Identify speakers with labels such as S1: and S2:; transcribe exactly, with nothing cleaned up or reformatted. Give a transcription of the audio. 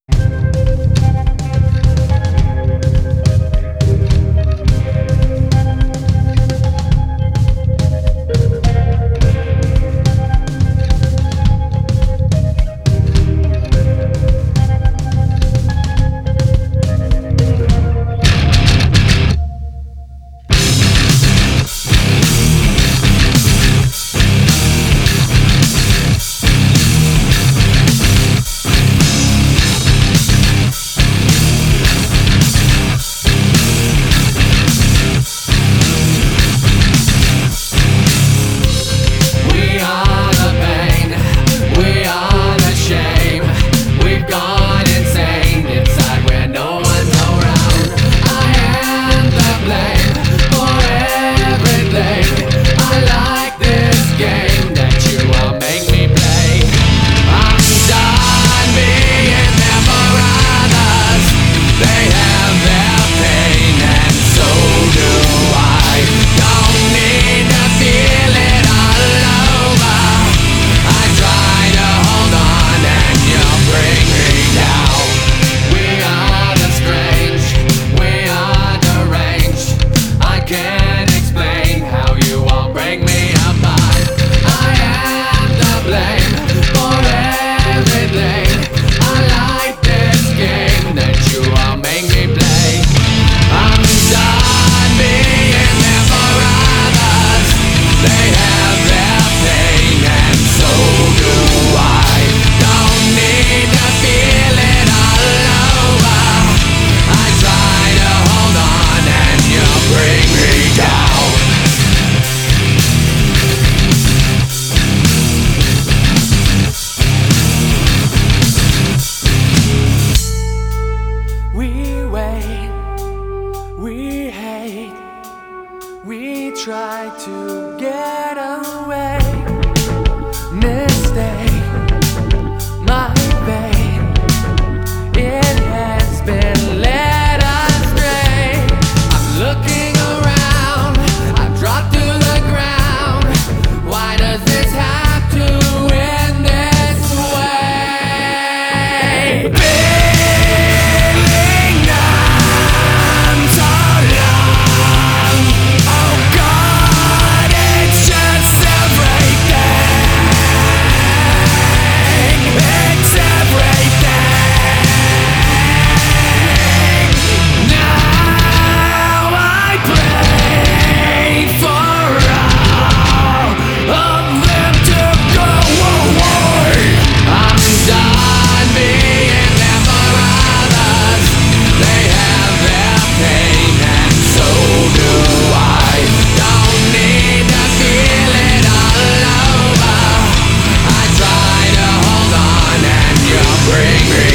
S1: We try to get away. Mistake, my fate. It has been led astray. I'm looking around, I've dropped to the ground. Why does this have to end this way? Feeling numb so long. Oh God, it's just everything. It's everything. Now I pray for all of them to go away. I'm done being there for others. They have their pain and so do I. Don't need to feel it all over. I try to hold on and you bring me